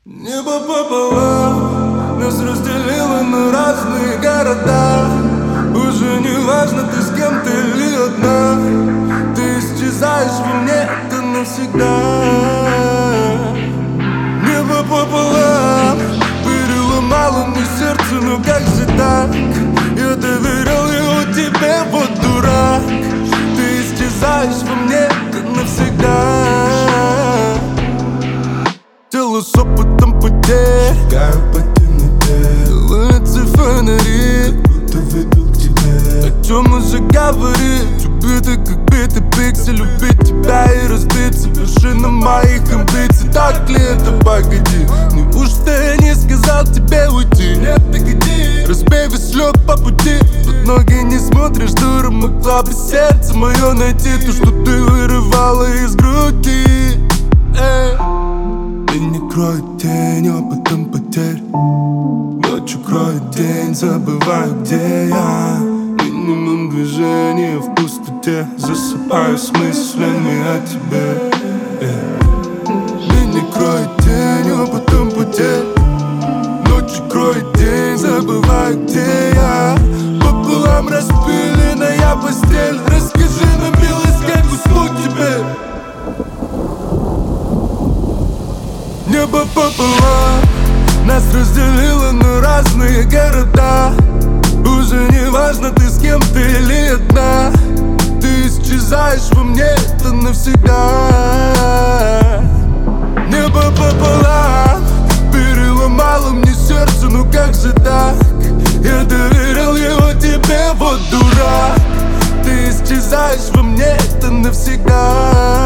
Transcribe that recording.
Небо пополам нас разделило на разные города. Уже не важно, ты с кем-то или одна. Ты исчезаешь во мне, это навсегда. Небо пополам переломало мне сердце, но как же так? Я доверял его тебе, вот дурак. Ты исчезаешь во мне, это навсегда. Тело с опытом потерь, шагаю по темноте, делаются фонари, будто веду к тебе. о чем уже говорить? Убитый как битый пиксель, любить тебя и разбиться. Вершина моих амбиций, так ли это, погоди? Неужто я не сказал тебе уйти? Нет, погоди, разбей весь лед по пути. Под ноги не смотришь, дура, могла бы сердце мое найти то, что ты вырывала из груди. Меня кроет тень, опытом потерь. Ночью кроет день, забываю, где я. Минимум движения в пустоте, засыпаю с мыслями о тебе. Меня кроет тень, опытом потерь. Ночью кроет день, забываю, где я. Пополам распыленная постель. Расскажи на милость, как уснуть тебе. Небо пополам нас разделило на разные города. Уже не важно, ты с кем-то или одна. Ты исчезаешь во мне, это навсегда. Небо пополам переломало мне сердце, ну как же так? Я доверил его тебе, вот дурак. Ты исчезаешь во мне, это навсегда.